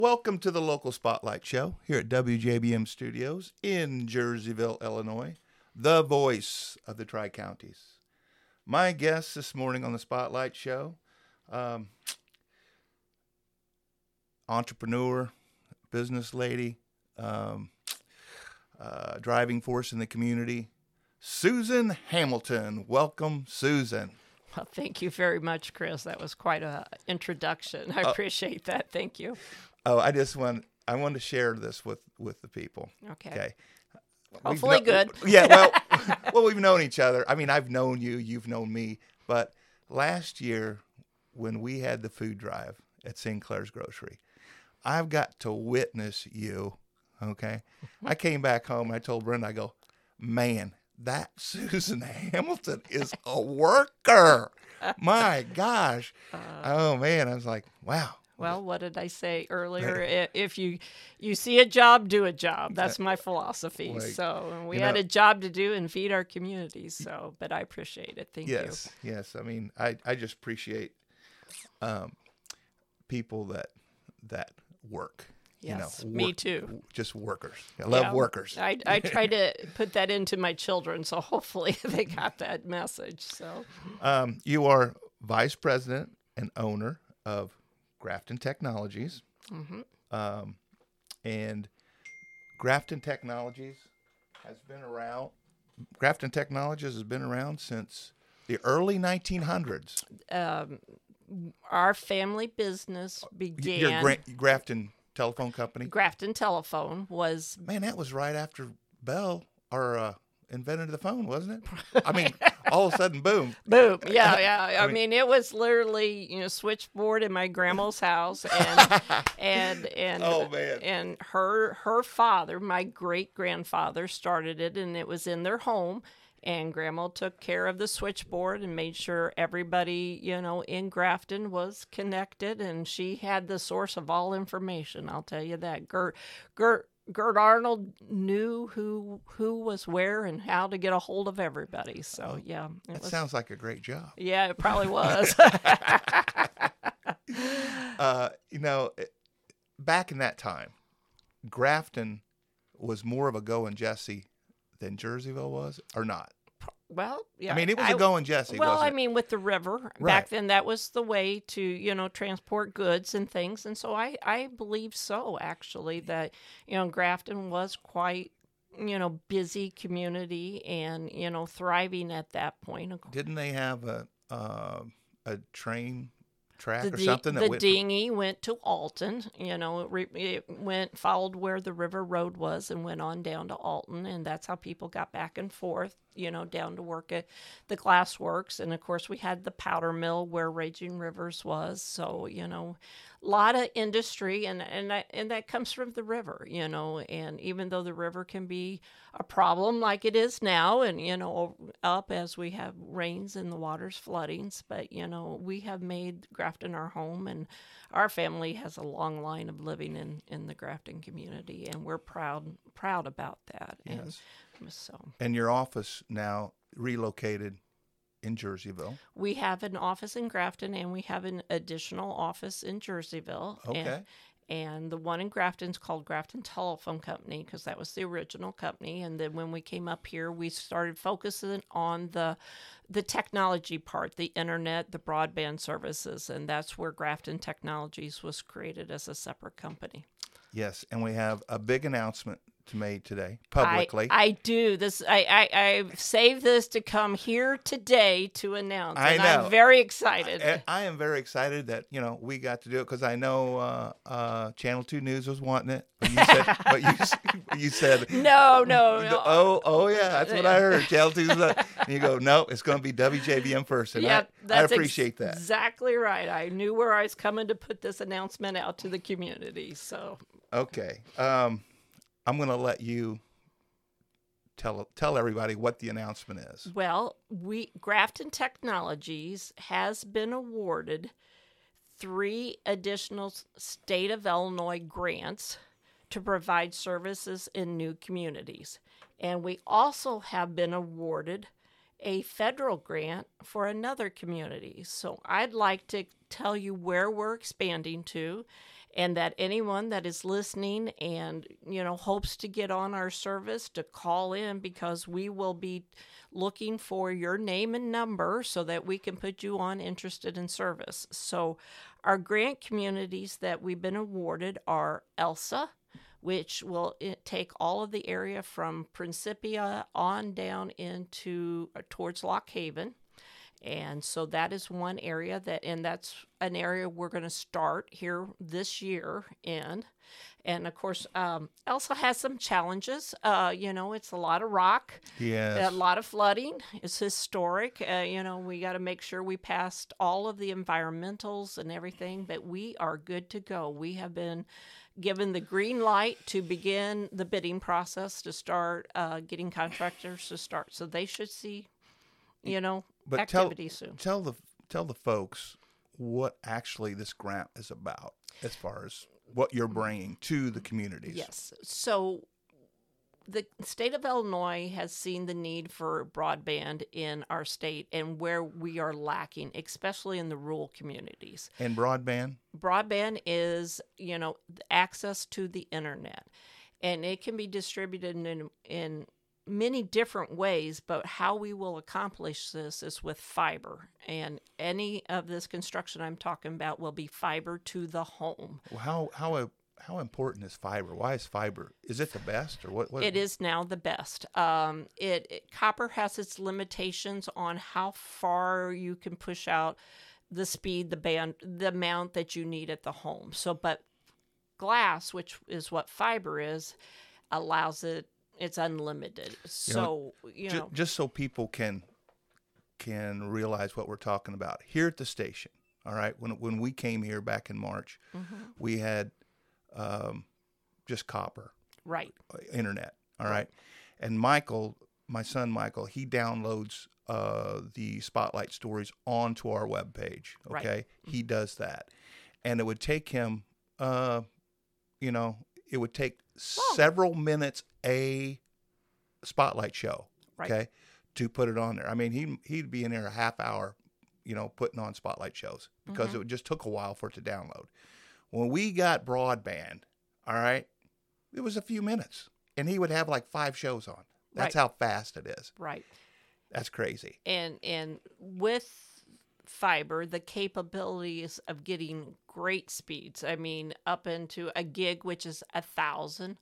Welcome to the Local Spotlight Show here at WJBM Studios in Jerseyville, Illinois, the voice of the Tri-Counties. My guest this morning on the Spotlight Show, entrepreneur, business lady, driving force in the community, Susan Hamilton. Welcome, Susan. Well, thank you very much, Chris. That was quite an introduction. I appreciate that. Thank you. Oh, I want to share this with the people. Okay. Hopefully good. Yeah, well, we've known each other. I mean, I've known you, you've known me. But last year, when we had the food drive at Sinclair's Grocery, I've got to witness you, okay? I came back home, I told Brenda, I go, man, that Susan Hamilton is a worker. My gosh. Oh, man, I was like, wow. Well, what did I say earlier? If you see a job, do a job. That's my philosophy. So we had a job to do and feed our communities. So, but I appreciate it. Thank you. Yes. I mean, I just appreciate people that work. Yes, me too. Just workers. I love workers. I try to put that into my children, so hopefully they got that message. So, you are vice president and owner of Grafton Technologies. Mm-hmm. And Grafton Technologies has been around. Grafton Technologies has been around since the early 1900s. Our family business began. Your Grafton Telephone Company? Grafton Telephone was... Man, that was right after Bell invented the phone, wasn't it? I mean, all of a sudden, boom. Boom. Yeah. I mean, it was literally, switchboard in my grandma's house, and oh man, and her father, my great grandfather, started it, and it was in their home. And Grandma took care of the switchboard and made sure everybody, in Grafton was connected, and she had the source of all information. I'll tell you that. Gert Arnold knew who was where and how to get a hold of everybody. So, yeah. That sounds like a great job. Yeah, it probably was. Back in that time, Grafton was more of a Going Jesse than Jerseyville was, or not? Well, yeah. I mean, it was a Going Jesse, well, wasn't it? I mean, with the river, back then, that was the way to, transport goods and things. And so I believe so, actually, that, Grafton was quite, busy community and, thriving at that point. Didn't they have a train track or something? The dinghy went to Alton, it followed where the river road was and went on down to Alton, and that's how people got back and forth, down to work at the glass works. And of course we had the powder mill where Raging Rivers was. So, a lot of industry and that comes from the river, and even though the river can be a problem like it is now, and, up as we have rains and the water's floodings, but, we have made Grafton our home, and our family has a long line of living in the Grafton community, and we're proud about that. Yes. So. And your office now relocated in Jerseyville. We have an office in Grafton, and we have an additional office in Jerseyville. Okay. And the one in Grafton is called Grafton Telephone Company, because that was the original company. And then when we came up here, we started focusing on the technology part, the internet, the broadband services, and that's where Grafton Technologies was created as a separate company. Yes, and we have a big announcement to make today publicly. I do this. I saved this to come here today to announce. I know. I'm very excited. I am very excited that we got to do it, because I know Channel 2 News was wanting it. But you said no. Oh yeah, that's what I heard. Channel 2's and you go, no, it's going to be WJBM first, and I appreciate that. Exactly right. I knew where I was coming to put this announcement out to the community. So okay. I'm going to let you tell everybody what the announcement is. Well, Grafton Technologies has been awarded 3 additional state of Illinois grants to provide services in new communities. And we also have been awarded a federal grant for another community. So I'd like to tell you where we're expanding to and that anyone that is listening and, hopes to get on our service to call in, because we will be looking for your name and number so that we can put you on interested in service. So our grant communities that we've been awarded are Elsa, which will take all of the area from Principia on down into towards Lock Haven. And so that is one area and that's an area we're going to start here this year in. And of course, Elsa has some challenges. It's a lot of rock, Yes. a lot of flooding. It's historic. We got to make sure we passed all of the environmentals and everything, but we are good to go. We have been given the green light to begin the bidding process to start getting contractors to start. So they should see, But activity soon. Tell the folks what actually this grant is about, as far as what you're bringing to the communities. Yes. So the state of Illinois has seen the need for broadband in our state and where we are lacking, especially in the rural communities. And broadband? Broadband is, access to the internet. And it can be distributed in many different ways, but how we will accomplish this is with fiber. And any of this construction I'm talking about will be fiber to the home. Well, how important is fiber? Why is fiber? Is it the best, or what? It is now the best. Copper has its limitations on how far you can push out the speed, the amount that you need at the home. So, but glass, which is what fiber is, allows it. It's unlimited. So, just so people can realize what we're talking about here at the station. All right, when we came here back in March, we had just copper, right, internet. All right, and Michael, my son Michael, he downloads the Spotlight stories onto our webpage. Okay, right. He does that, and it would take him, it would take several minutes a Spotlight show, right, okay, to put it on there. I mean, he'd be in there a half hour, putting on Spotlight shows because it just took a while for it to download. When we got broadband, all right, it was a few minutes, and he would have like 5 shows on. That's right. how fast it is. Right. That's crazy. And with fiber, the capabilities of getting great speeds. I mean, up into a gig, which is 1,000.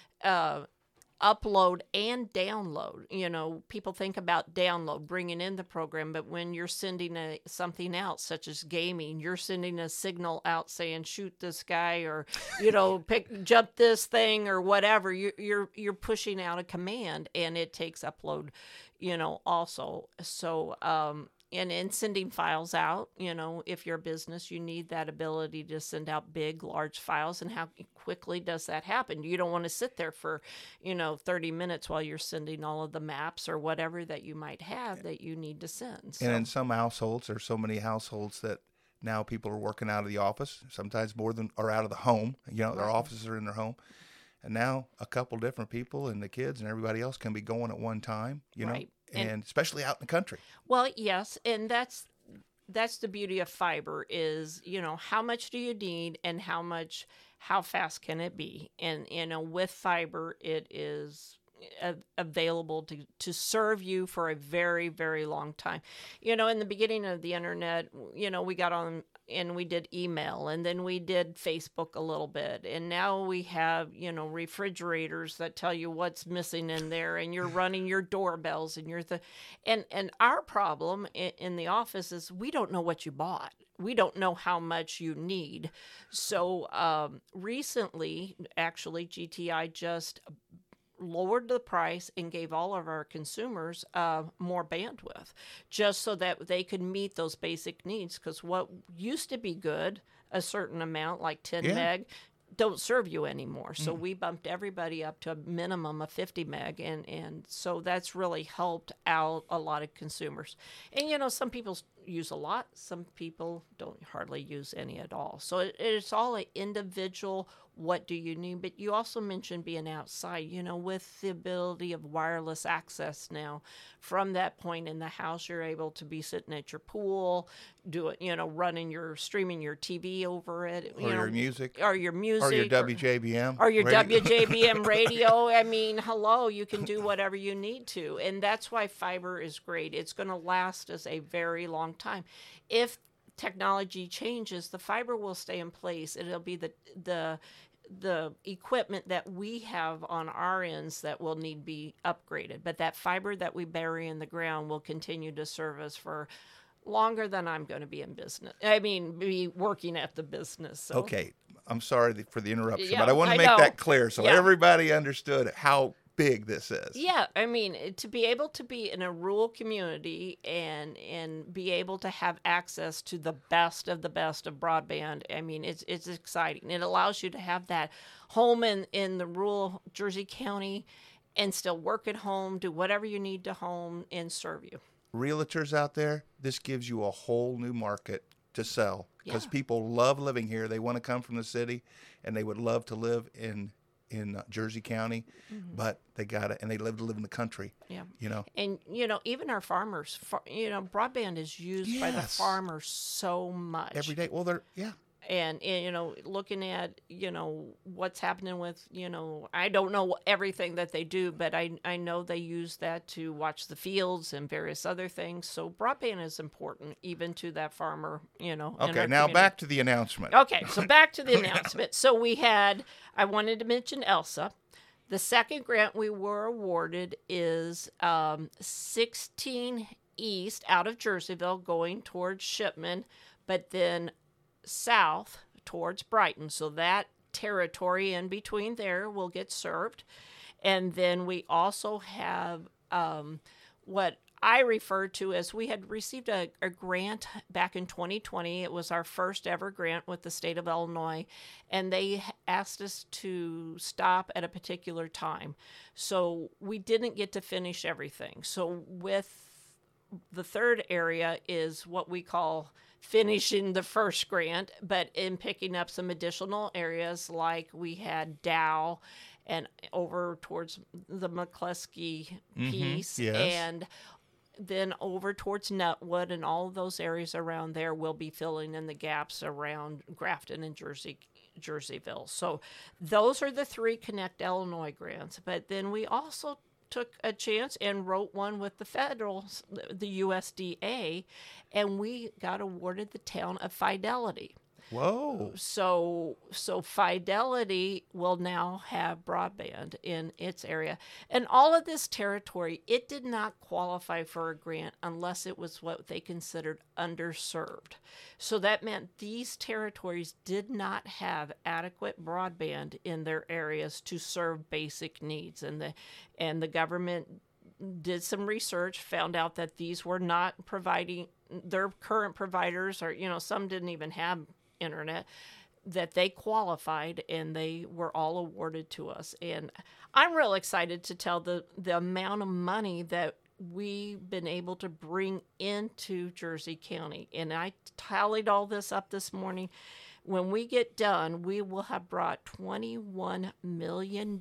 Upload and download. People think about download, bringing in the program, but when you're sending something out, such as gaming, you're sending a signal out saying shoot this guy or jump this thing or whatever. You're pushing out a command, and it takes upload, also. So and sending files out, if you're a business, you need that ability to send out big, large files. And how quickly does that happen? You don't want to sit there for, 30 minutes while you're sending all of the maps or whatever that you might have that you need to send. So. And in some households, there's so many households that now people are working out of the office, sometimes more than, or out of the home. Their offices are in their home. And now a couple different people and the kids and everybody else can be going at one time, right. And especially out in the country. Well, yes, and that's the beauty of fiber is, how much do you need and how fast can it be? And, with fiber, it is available to serve you for a very, very long time. In the beginning of the internet, we got on and we did email, and then we did Facebook a little bit, and now we have refrigerators that tell you what's missing in there, and you're running your doorbells and and our problem in the office is we don't know what you bought. We don't know how much you need. So recently, actually, GTI just lowered the price and gave all of our consumers more bandwidth just so that they could meet those basic needs, because what used to be good, a certain amount like 10 meg, don't serve you anymore. So we bumped everybody up to a minimum of 50 meg, and so that's really helped out a lot of consumers. And some people use a lot. Some people don't hardly use any at all. So it's all an individual, what do you need? But you also mentioned being outside, with the ability of wireless access now. From that point in the house, you're able to be sitting at your pool, streaming your TV over it. Or your music. Or your music. Or your WJBM. Or your radio. WJBM radio. I mean, hello, you can do whatever you need to. And that's why fiber is great. It's going to last us a very long time. If technology changes, the fiber will stay in place. It'll be the equipment that we have on our ends that will need to be upgraded. But that fiber that we bury in the ground will continue to serve us for longer than I'm going to be in business. I mean, be working at the business. So. Okay. I'm sorry for the interruption, Yeah, but I want to make that clear so everybody understood how big this is. Yeah, I mean, to be able to be in a rural community and be able to have access to the best of broadband, I mean, it's exciting. It allows you to have that home in the rural Jersey County and still work at home, do whatever you need to home, and serve you. Realtors out there, this gives you a whole new market to sell because Yeah. people love living here. They want to come from the city, and they would love to live in Jersey County, but they live in the country. Yeah. And even our farmers, broadband is used by the Yes. farmers so much every day. Well, and looking at what's happening with I don't know everything that they do, but I know they use that to watch the fields and various other things. So broadband is important even to that farmer. Okay, in our now community. back to the announcement. Okay, so back to the announcement. So I wanted to mention ELSA. The second grant we were awarded is 16 East out of Jerseyville going towards Shipman, but then south towards Brighton. So that territory in between there will get served. And then we also have what I refer to as we had received a grant back in 2020. It was our first ever grant with the state of Illinois, and they asked us to stop at a particular time. So we didn't get to finish everything. So with the third area is what we call finishing the first grant, but in picking up some additional areas like we had Dow and over towards the McCluskey piece, yes. and then over towards Nutwood and all of those areas around there will be filling in the gaps around Grafton and Jerseyville. So those are the three Connect Illinois grants. But then we also took a chance and wrote one with the the USDA, and we got awarded the town of Fidelity. Whoa. So Fidelity will now have broadband in its area. And all of this territory, it did not qualify for a grant unless it was what they considered underserved. So that meant these territories did not have adequate broadband in their areas to serve basic needs. And the government did some research, found out that these were not providing their current providers, or some didn't even have internet, that they qualified, and they were all awarded to us. And I'm real excited to tell the amount of money that we've been able to bring into Jersey County. And I tallied all this up this morning. When we get done, we will have brought $21 million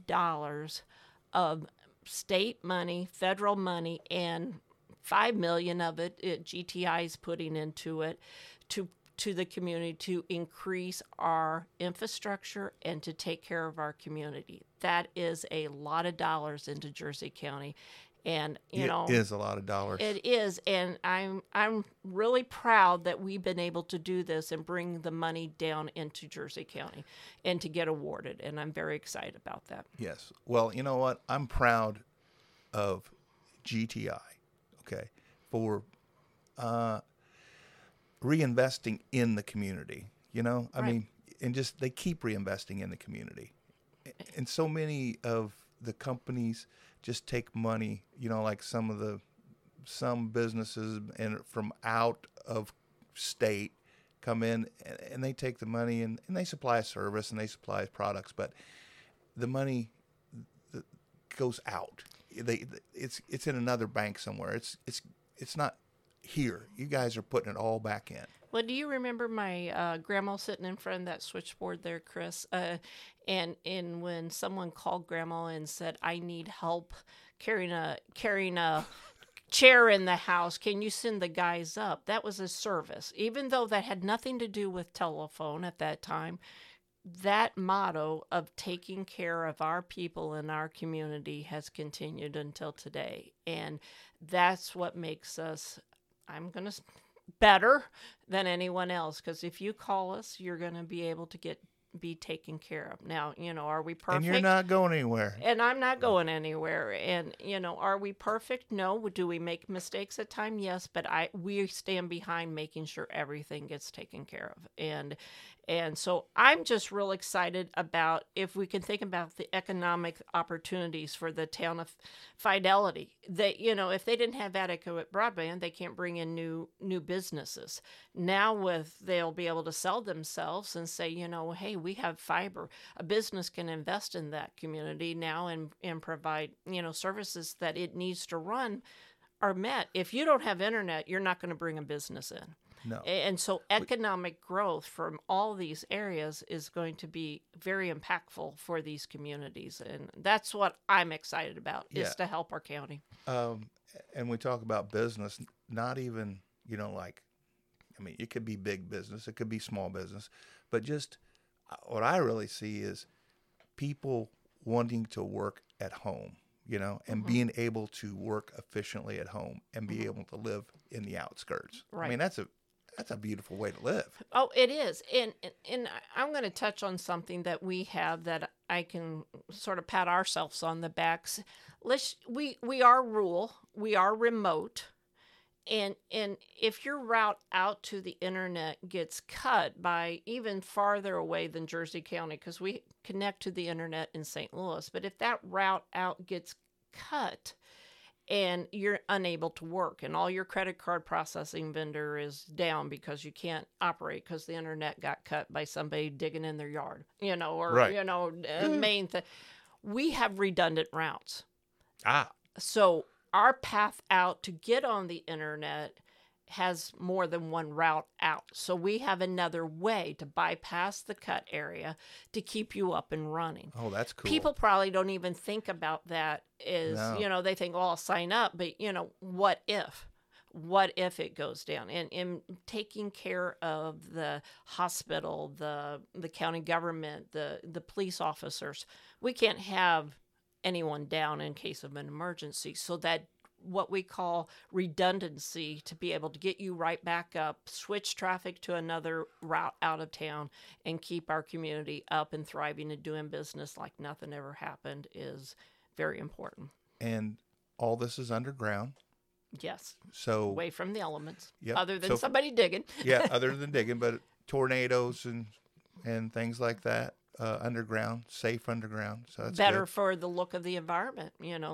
of state money, federal money, and $5 million of it GTI is putting into it to the community to increase our infrastructure and to take care of our community. That is a lot of dollars into Jersey County. And it is a lot of dollars. It is, and I'm really proud that we've been able to do this and bring the money down into Jersey County and to get awarded, and I'm very excited about that. Yes. Well, you know what? I'm proud of GTI, okay, for reinvesting in the community. I mean, and just they keep reinvesting in the community. And so many of the companies just take money, like some businesses and from out of state come in and they take the money and they supply a service and they supply products, but the money goes out. It's in another bank somewhere. It's not here. You guys are putting it all back in. Well, do you remember my grandma sitting in front of that switchboard there, Chris? And when someone called grandma and said, "I need help carrying a chair in the house, can you send the guys up?" That was a service, even though that had nothing to do with telephone at that time. That motto of taking care of our people in our community has continued until today, and that's what makes us, I'm going to, better than anyone else, because if you call us, you're going to be able to be taken care of. Now, are we perfect? And you're not going anywhere. And I'm not going anywhere. And, are we perfect? No. Do we make mistakes at times? Yes. But we stand behind making sure everything gets taken care of. And so I'm just real excited about, if we can think about the economic opportunities for the town of Fidelity. That, if they didn't have adequate broadband, they can't bring in new businesses. Now they'll be able to sell themselves and say, hey, we have fiber. A business can invest in that community now and provide, services that it needs to run are met. If you don't have internet, you're not going to bring a business in. No. And so economic growth from all these areas is going to be very impactful for these communities. And that's what I'm excited about, is to help our county. And we talk about business, not even, it could be big business, it could be small business, but just what I really see is people wanting to work at home, and being able to work efficiently at home and be able to live in the outskirts. Right. That's a beautiful way to live. Oh, it is. And I'm going to touch on something that we have that I can sort of pat ourselves on the backs. We are rural, we are remote. And if your route out to the internet gets cut by even farther away than Jersey County, because we connect to the internet in St. Louis, but if that route out gets cut and you're unable to work and all your credit card processing vendor is down because you can't operate because the internet got cut by somebody digging in their yard, right. Main thing, we have redundant routes. So our path out to get on the internet has more than one route out. So we have another way to bypass the cut area to keep you up and running. Oh, that's cool. People probably don't even think about that they think, I'll sign up, but what if? What if it goes down? And in taking care of the hospital, the county government, the police officers, we can't have anyone down in case of an emergency. So that what we call redundancy to be able to get you right back up, switch traffic to another route out of town, and keep our community up and thriving and doing business like nothing ever happened is very important. And all this is underground. Yes. So away from the elements. Yep. Other than somebody digging. Yeah, other than digging, but tornadoes and things like that. Underground, safe underground. So that's better good. For the look of the environment,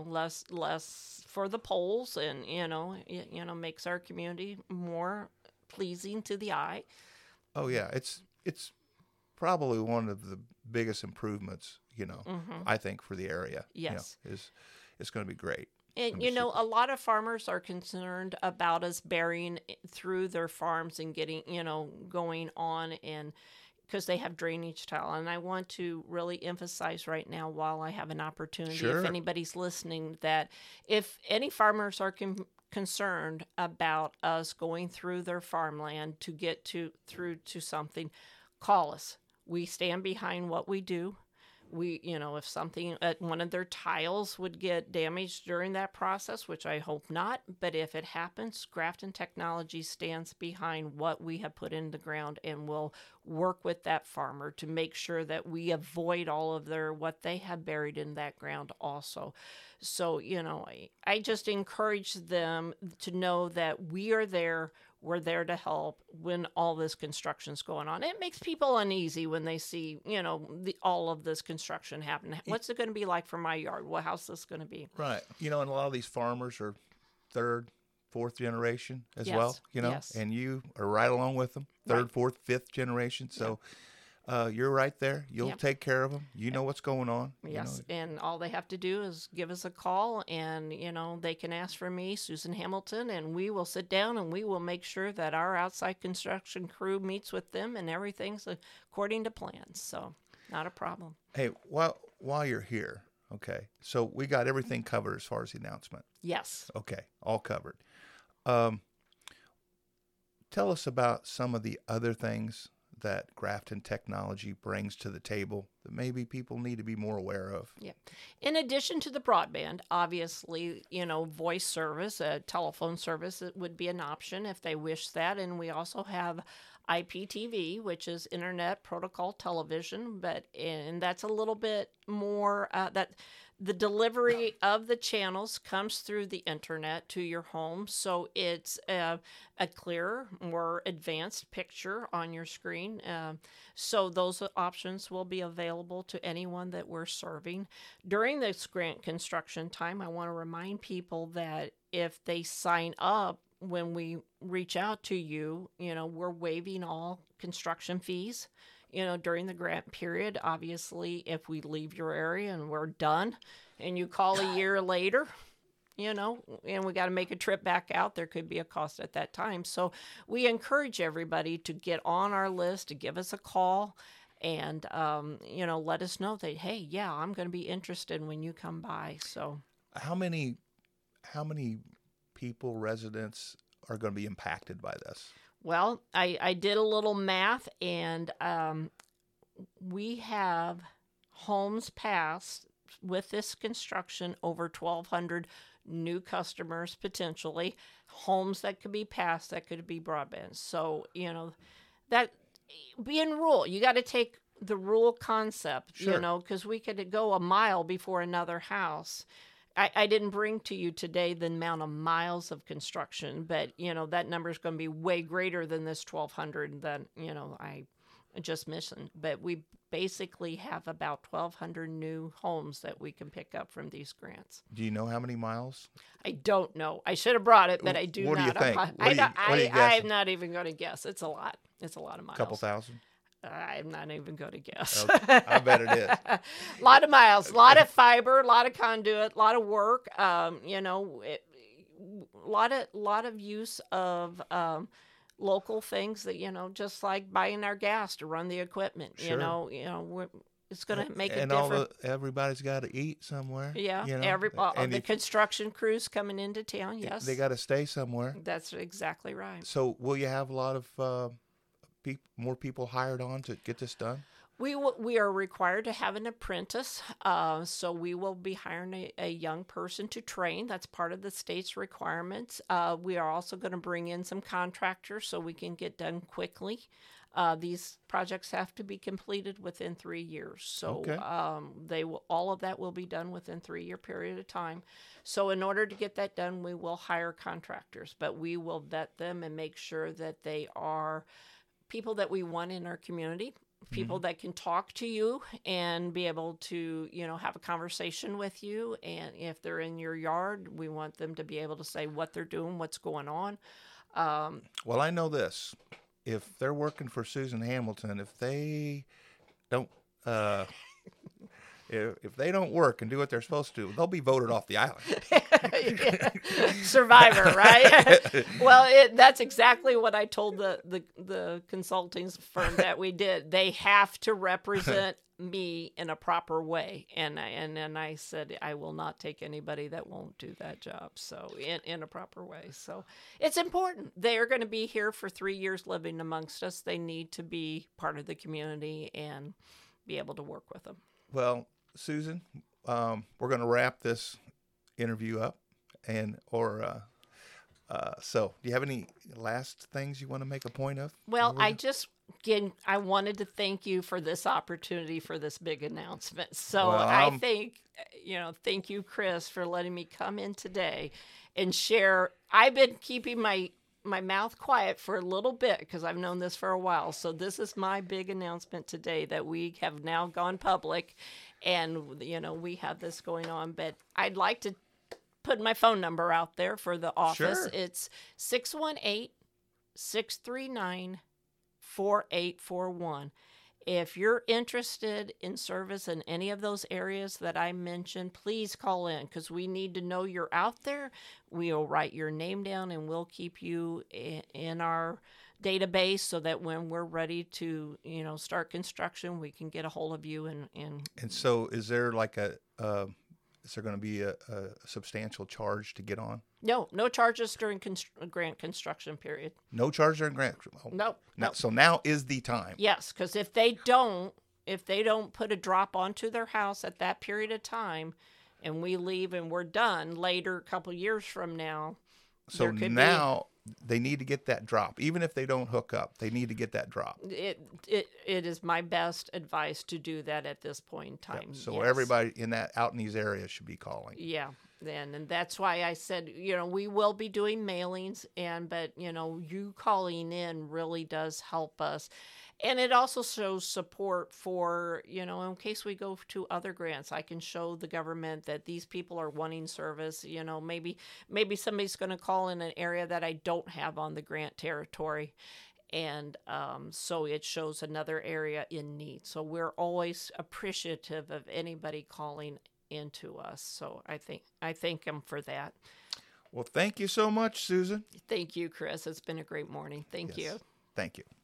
less for the poles, and makes our community more pleasing to the eye. Oh yeah, it's probably one of the biggest improvements, I think, for the area. Yes, it's going to be great. And a lot of farmers are concerned about us burying through their farms and getting going on, and because they have drainage tile. And I want to really emphasize right now, while I have an opportunity, Sure. if anybody's listening, that if any farmers are concerned about us going through their farmland to get through to something, call us. We stand behind what we do. We, if something, one of their tiles would get damaged during that process, which I hope not, but if it happens, Grafton Technology stands behind what we have put in the ground and will work with that farmer to make sure that we avoid all of what they have buried in that ground also. So, I just encourage them to know that we are there. We're there to help when all this construction's going on. It makes people uneasy when they see, all of this construction happening. What's it going to be like for my yard? How's this going to be? Right. And a lot of these farmers are third, fourth generation as well, Yes. and you are right along with them, third, Right. fourth, fifth generation. So You're right there. You'll Yep. take care of them. You know what's going on. You Yes, know. and all they have to do is give us a call, and they can ask for me, Susan Hamilton, and we will sit down and we will make sure that our outside construction crew meets with them and everything's according to plans. So, not a problem. Hey, while you're here, okay. So we got everything covered as far as the announcement. Yes. Okay, all covered. Tell us about some of the other things that Grafton Technology brings to the table that maybe people need to be more aware of. Yeah. In addition to the broadband, obviously, voice service, telephone service it would be an option if they wish that. And we also have IPTV, which is Internet Protocol Television, and that's a little bit more that the delivery of the channels comes through the internet to your home, so it's a clearer, more advanced picture on your screen. So those options will be available to anyone that we're serving. During this grant construction time, I want to remind people that if they sign up when we reach out to you, we're waiving all construction fees. During the grant period. Obviously, if we leave your area and we're done and you call a year later, and we got to make a trip back out, there could be a cost at that time. So we encourage everybody to get on our list, to give us a call and, let us know that, hey, yeah, I'm going to be interested when you come by. So how many people, residents, are going to be impacted by this? Well, I did a little math, and we have homes passed with this construction, over 1,200 new customers potentially, homes that could be passed, that could be broadband. So, that being rural, you got to take the rural concept, Sure. because we could go a mile before another house. I didn't bring to you today the amount of miles of construction, but, that number is going to be way greater than this 1,200 that, I just mentioned. But we basically have about 1,200 new homes that we can pick up from these grants. Do you know how many miles? I don't know. I should have brought it, but I do What do you not. think? I'm guessing? not even going to guess. It's a lot. It's a lot of miles. A couple thousand? I'm not even going to guess. Okay. I bet it is. A lot of miles, a lot of fiber, a lot of conduit, a lot of work. A lot of use of local things that just like buying our gas to run the equipment. Sure. It's going to make a And difference. everybody's got to eat somewhere. Yeah, and the construction crews coming into town. Yes, they got to stay somewhere. That's exactly right. So will you have a lot of more people hired on to get this done? We are required to have an apprentice, so we will be hiring a young person to train. That's part of the state's requirements. We are also going to bring in some contractors so we can get done quickly. These projects have to be completed within 3 years, so Okay. all of that will be done within 3-year period of time. So in order to get that done, we will hire contractors, but we will vet them and make sure that they are people that we want in our community, people that can talk to you and be able to, have a conversation with you. And if they're in your yard, we want them to be able to say what they're doing, what's going on. Well, I know this. If they're working for Susan Hamilton, if they don't if they don't work and do what they're supposed to, they'll be voted off the island. Survivor, right? Well, that's exactly what I told the consulting firm that we did. They have to represent me in a proper way, and I said I will not take anybody that won't do that job. So in a proper way. So it's important. They are going to be here for 3 years living amongst us. They need to be part of the community and be able to work with them. Well, Susan, we're going to wrap this interview up, so do you have any last things you want to make a point of? Well, I wanted to thank you for this opportunity for this big announcement. So I think, thank you, Chris, for letting me come in today and share. I've been keeping my mouth quiet for a little bit because I've known this for a while. So this is my big announcement today that we have now gone public and, we have this going on. But I'd like to put my phone number out there for the office. Sure. It's 618-639-4841. If you're interested in service in any of those areas that I mentioned, please call in because we need to know you're out there. We'll write your name down and we'll keep you in our database so that when we're ready to, start construction, we can get a hold of you And so, is there like is there going to be a substantial charge to get on? No charges during grant construction period. No charge during grant. Oh. No. So now is the time. Yes, because if they don't put a drop onto their house at that period of time, and we leave and we're done later, a couple years from now, so now they need to get that drop. Even if they don't hook up, they need to get that drop. It is my best advice to do that at this point in time. Yep. So yes. Everybody out in these areas should be calling. Yeah. And that's why I said, we will be doing mailings, but you calling in really does help us. And it also shows support for, in case we go to other grants, I can show the government that these people are wanting service. Maybe somebody's going to call in an area that I don't have on the grant territory. And so it shows another area in need. So we're always appreciative of anybody calling into us. So I thank them for that. Well, thank you so much, Susan. Thank you, Chris. It's been a great morning. Thank you. Thank you.